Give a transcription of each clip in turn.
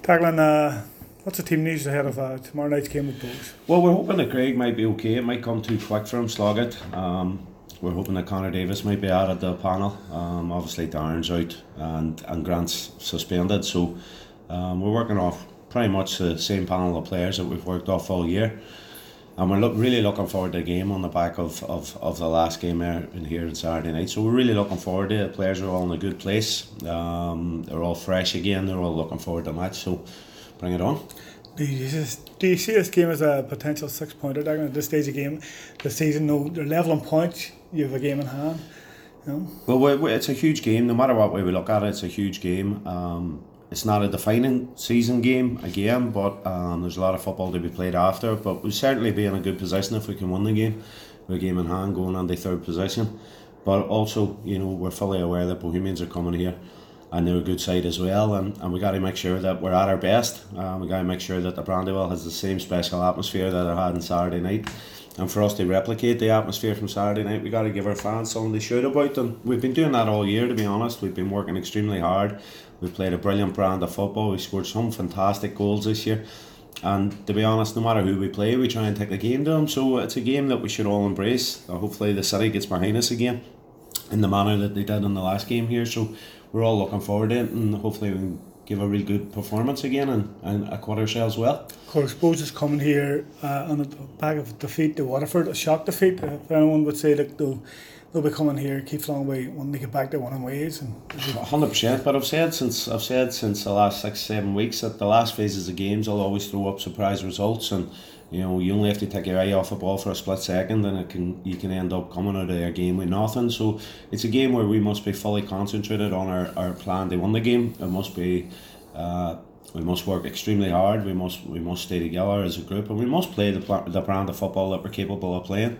Declan, what's the team news ahead of tomorrow night's game with Bows? Well, we're hoping that Craig might be okay. It might come too quick for him, Sloggett. We're hoping that Connor Davis might be added to the panel. Obviously Darren's out and Grant's suspended, so we're working off pretty much the same panel of players that we've worked off all year. And we're really looking forward to the game on the back of the last game there in here on Saturday night. So we're really looking forward to it. The players are all in a good place. They're all fresh again. They're all looking forward to the match. So bring it on. Do you see this game as a potential 6-pointer, Declan, at this stage of game? The season, no, they're level on points. You have a game in hand. You know? Well, it's a huge game. No matter what way we look at it, it's a huge game. It's not a defining season game again, but there's a lot of football to be played after. But we'll certainly be in a good position if we can win the game. We're a game in hand, going on the third position. But also, we're fully aware that Bohemians are coming here, and they're a good side as well. And we got to make sure that we're at our best. We got to make sure that the Brandywell has the same special atmosphere that it had on Saturday night. And for us to replicate the atmosphere from Saturday night, we got to give our fans something to shout about. And we've been doing that all year, to be honest. We've been working extremely hard. We've played a brilliant brand of football. We've scored some fantastic goals this year. And to be honest, no matter who we play, we try and take the game to them. So it's a game that we should all embrace. Hopefully the city gets behind us again in the manner that they did in the last game here. So we're all looking forward to it, and hopefully we can give a real good performance again and acquit ourselves well. Of course, Bows is coming here on the back of defeat to Waterford, a shock defeat. If anyone would say that they'll be coming here, keep long way, wanting to get back to winning ways. 100%. But I've said since the last 6-7 weeks that the last phases of games will always throw up surprise results, and you only have to take your eye off the ball for a split second, and you can end up coming out of a game with nothing. So it's a game where we must be fully concentrated on our plan to win the game. It must be. We must work extremely hard. We must stay together as a group, and we must play the brand of football that we're capable of playing.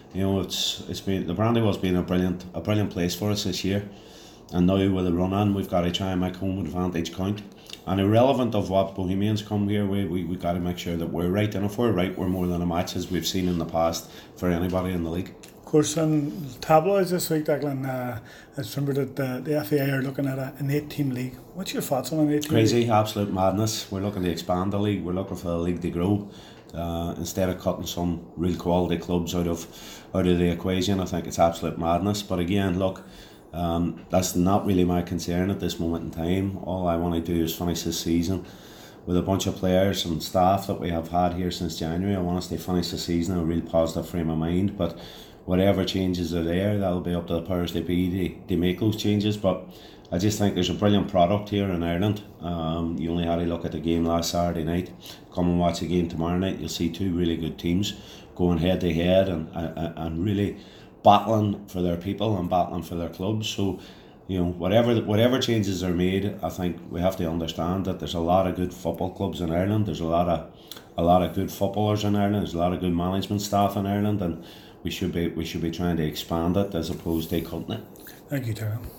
It's been, the Brandywell's been a brilliant place for us this year, and now with the run on, we've got to try and make home advantage count. And irrelevant of what Bohemians come here, we got to make sure that we're right, and if we're right, we're more than a match, as we've seen in the past for anybody in the league. Of course, in tabloids this week, Declan, I remember that the FAI are looking at an 8-team league. What's your thoughts on an 8-team league? Crazy, absolute madness. We're looking to expand the league. We're looking for the league to grow. Instead of cutting some real quality clubs out of the equation, I think it's absolute madness. But again, look, that's not really my concern at this moment in time. All I want to do is finish this season with a bunch of players and staff that we have had here since January. I want us to finish the season in a real positive frame of mind. But whatever changes are there, that'll be up to the powers that be to make those changes. But I just think there's a brilliant product here in Ireland. You only had to look at the game last Saturday night. Come and watch the game tomorrow night. You'll see two really good teams going head to head and really battling for their people and battling for their clubs. So, whatever changes are made, I think we have to understand that there's a lot of good football clubs in Ireland. There's a lot of good footballers in Ireland. There's a lot of good management staff in Ireland, and we should be trying to expand it as opposed to cutting it. Thank you, Tara.